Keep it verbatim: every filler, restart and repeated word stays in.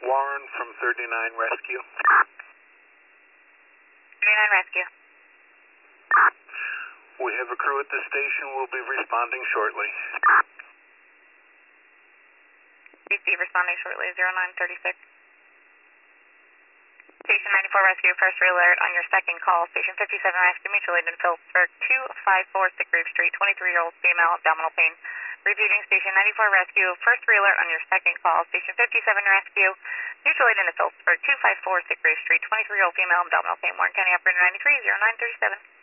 Warren from thirty-nine Rescue. thirty-nine Rescue. We have a crew at the station. We'll be responding shortly. B C responding shortly, zero nine thirty-six. Station ninety-four Rescue, first alert on your second call. Station fifty-seven Rescue, mutual aid in Phillipsburg, two five four Sickgrave Street, twenty-three-year-old female, abdominal pain. Repeating, Station ninety-four Rescue, first alert on your second call. Station fifty-seven Rescue, mutual aid in Phillipsburg, two five four Sickgrave Street, twenty-three-year-old female, abdominal pain. Warren County Operator ninety-three, zero nine thirty-seven.